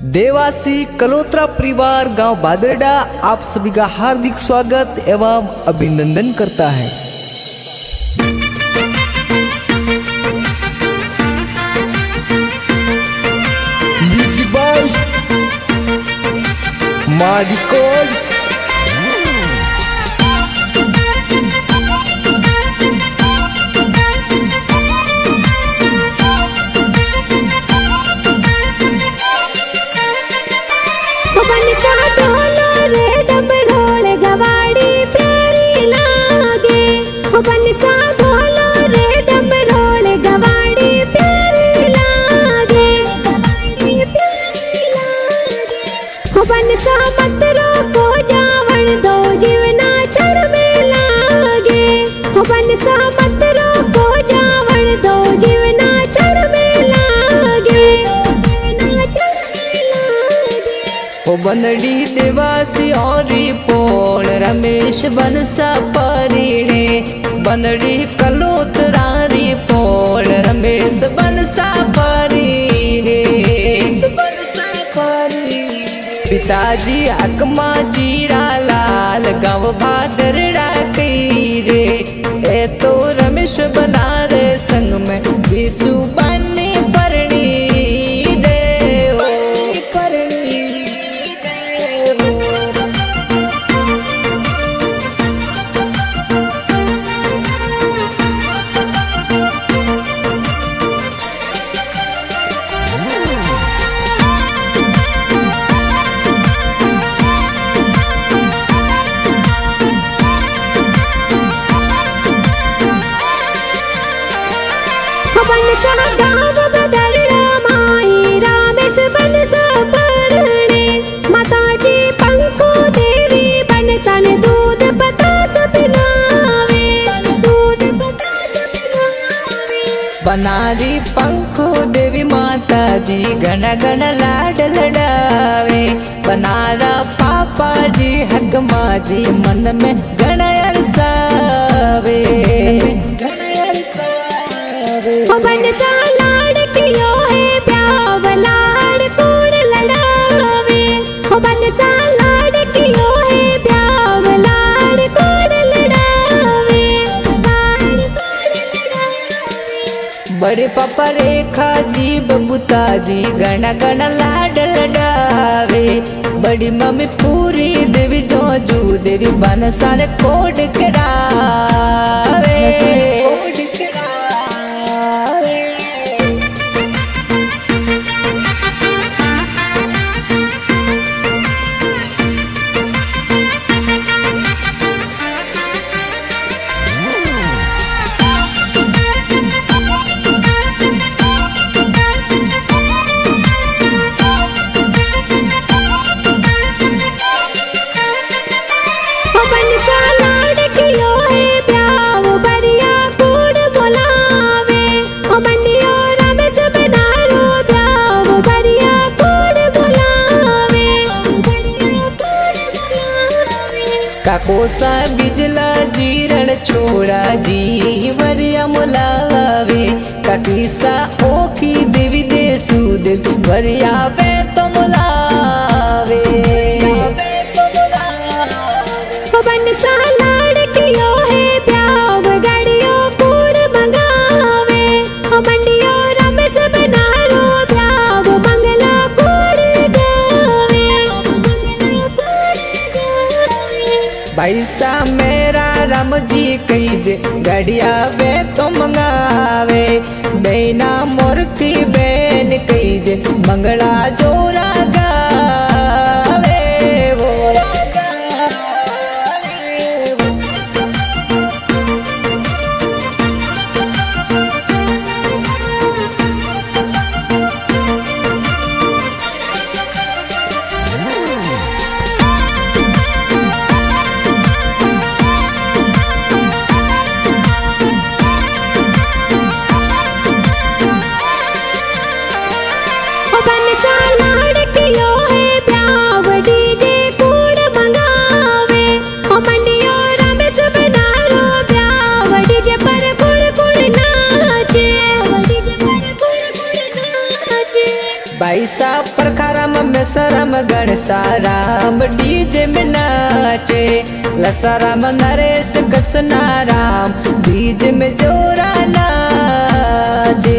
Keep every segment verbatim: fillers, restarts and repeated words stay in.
देवासी कलोत्रा परिवार गांव बादरडा आप सभी का हार्दिक स्वागत एवं अभिनंदन करता है। मां रिकॉर्ड्स बनड़ी देवासी और पोल रमेश बनसा परिणे बनड़ी कलोत्रा री पोल रमेश बनसा परिणे पिताजी अकमा जीरा लाल गाँव भादरड़ा कई रे ए तो रमेश बनारे संग में विशु बने परणी बनारी पंखो देवी माता जी गण गण लाड लडावे बनारा पापा जी हक माजी मन में गण अरसावे गण अरसावे बनसा लाड कियो है प्याव लाड कोड लडावे हो बनसा लाड कियो है प्याव लाड कोड लडावे लाड कोड लडावे बड़े पापा रेखा जी बबूता जी गण गण लाड लडावे बड़ी मम्मी पूरी देवी जोजू देवी बनसार कोड करावे कोड करावे काकोसा बिजला जीरण छोड़ा जी वरिया मुलावे काकीसा ओखी देवी देसु देवी वरिया वे तो मुलावे बनसा लाड कियो है प्याव गाड़ियों कूड़ मंगावे हो मंडियो रमेश बनारो प्याव मंगला कूड़ गावे मंगला कूड़ गावे पैसा मेरा राम जी कही जे गड़िया वे तो मंगावे बेना मोर की बेन कही जे मंगला जोरा गावे वो बनसा पैसा प्रखाराम में सरम गणसाराम डीजे में नाचे लसाराम नरेश कसनाराम डीजे में जोरा नाचे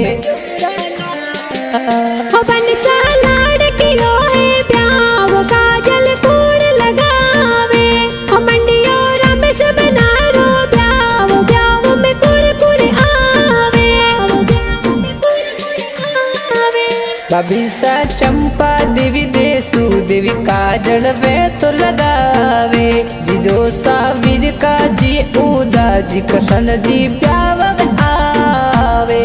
हो बनसा लाड़कियो है ब्याव काजल कूड़ लगावे हो मंडियो रमेश बनारो ब्याव ब्याव में कुड़ कुड़ आवे ब्याव में कुड़ कुड़ आवे बबीसा चंपा देवी देसु देवी काजल वे तो लगावे जिजो सावीर का जी उदा जी कृष्ण जी ब्याव में आवे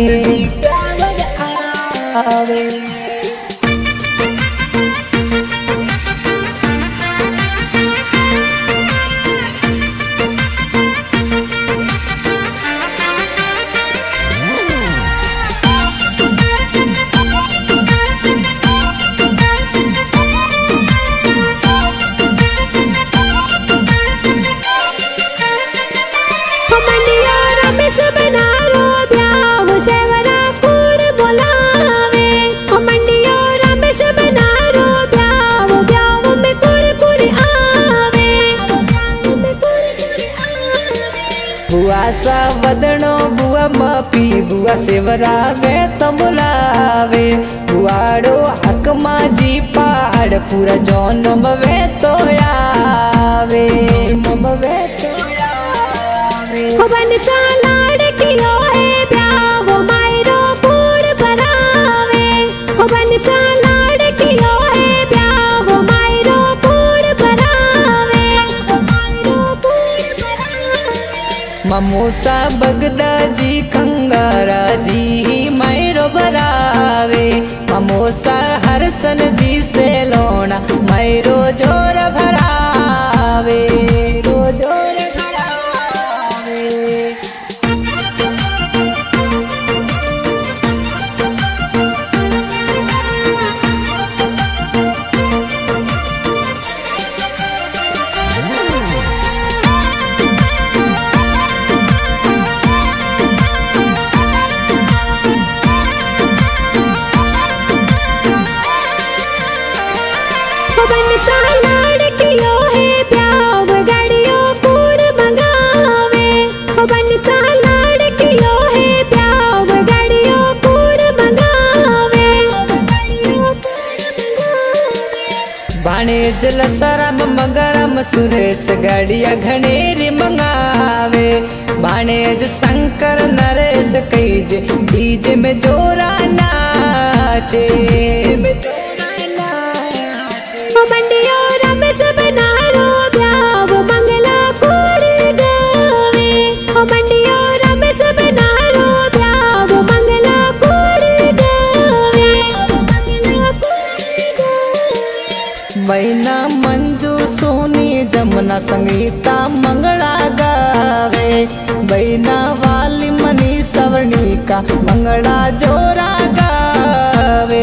आवे बुआ वदनो बुआ मपी बुआ सेवरा वे तो बुलावे बुआड़ो अकमा जी पहाड़ पूरा जौनम वे तो आवे मम वे तो आवे हो बनसा लाड़कियो है ब्याव मायरो कूड़ बनावे हो बनसा लाड़कियो है ब्याव मायरो कूड़ बनावे मायरो कूड़ बनावे ममोसा बगदा जी कंगारा जी मैरो बरावे ममोसा हरसन जी से लोना मैरो जोर भरावे रो जोर भरावे बनसा लाड़कियो है ब्याव गाड़ियो कूड़ मंगावे हो बनसा लाड़कियो है ब्याव गाड़ियो कूड़ मंगावे गाड़ियो कूड़ मंगावे बाणे जल सरम मगरम सुरेश गाड़िया घनेरी मंगावे बाणेज शंकर नरेश कैज डीजे में जोरा नाचे हो मंडियो रमेश बनारो ब्याव मंगला कूड़ गावे हो मंडियो रमेश बनारो ब्याव मंगला कूड़ गावे मंगला कूड़ गावे मैना मंजू सोनी जमुना संगीता मंगला गावे बैना वाली मनी सवर्णी का मंगला जोरा गावे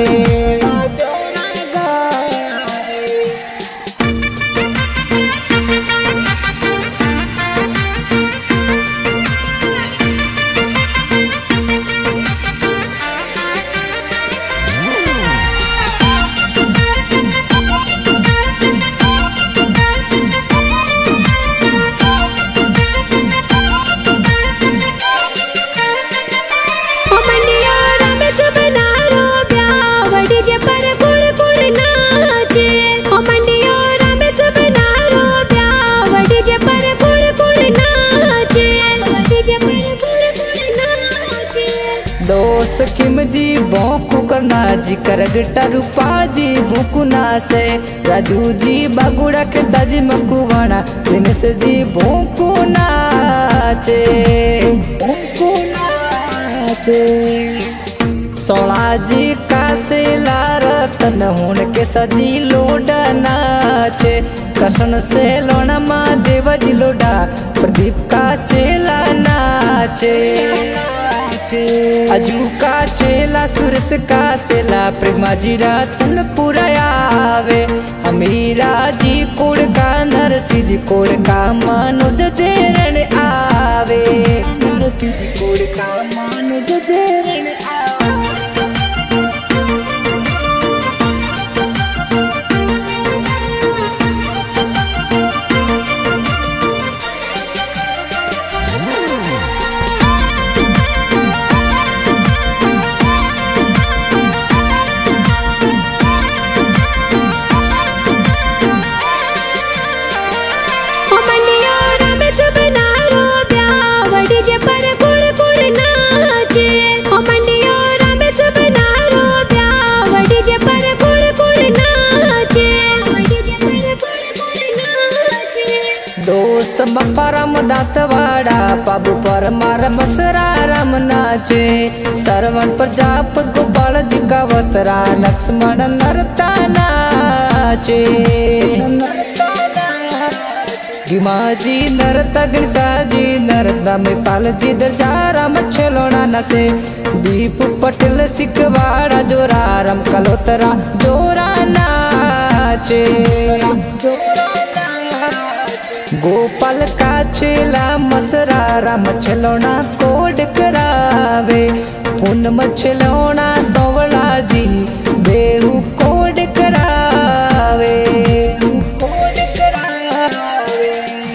दोस्त खिमजी भोंकू करना जी करगटा रूपा जी भूकुना से राजू जी बागुड़ा के ताजी मकुवाना दिन से जी भोंकू नाचे भोंकू नाचे सोला जी का से लारतन होन के सजी लोडा नाचे कसन से लोना माँ देव जी लोडा प्रदीप का चेला नाचे अजू का चेला सुरस का सेला प्रेमा जी रातन पुरायावे अमीरा जी कोड़ का नरसी जी कोड़ का मानुज जेरण आवे नरसी जी कोड़ का मानुज जेरण आवे। दांतवाड़ा पाबू पर मार मसरा राम नाचे सरवण प्रजापत गोपाल जी का वतरा लक्ष्मण नरता नाचे गिमाजी नरता गणसा जी नरता में पाल जी दर्जा राम छलोना नसे दीप पटेल सिकवाड़ा जोरा राम कलोतरा जोरा नाचे गोपाल का छेला मसरा राम छलोना कोड करावे पूनम छलोना सोवला जी बेहू कोड करावे कोड करावे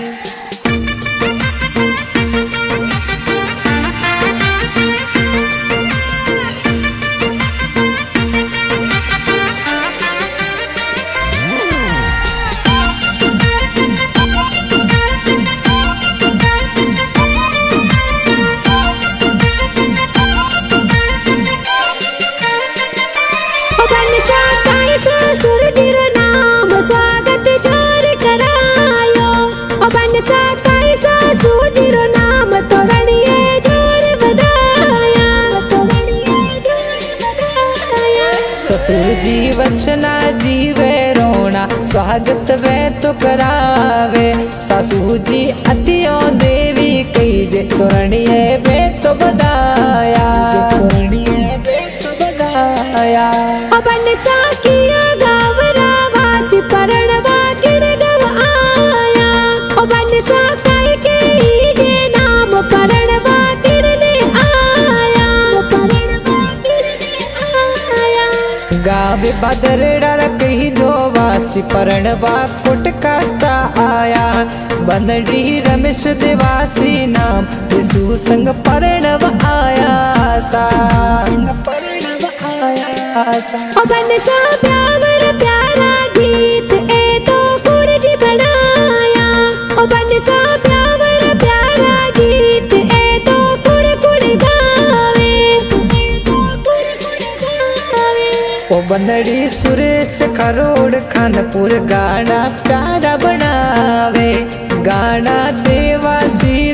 ससुर जी वचना जीवे रोना स्वागत वे तो करावे सासू जी अतियो देवी कही जे तोरणिए वे तो बदाया तोरणिए वे तो बदाया अपन साकिया गावरा वासी परणवा किण गव आया अपन साकाई के जे नाम परणवा किणने आया परणवा किणने आया गावे बदरड़ा कही जो वासी परणवा कुट कास्ता आया बनडी रमेश देवासी नाम यीशु संग परणव आया सा परणव आया सा अपन सा प्यावर प्यारा गीत ए तो कुड़ जी बनाया अपन सा प्यावर प्यारा गीत ए तो कुड़ कुड़ गावे तो कुड़ कुड़ गावे ओ बनड़ी सुरेश खरोड़ खानपुर गाना प्यारा बनावे गाना देवासी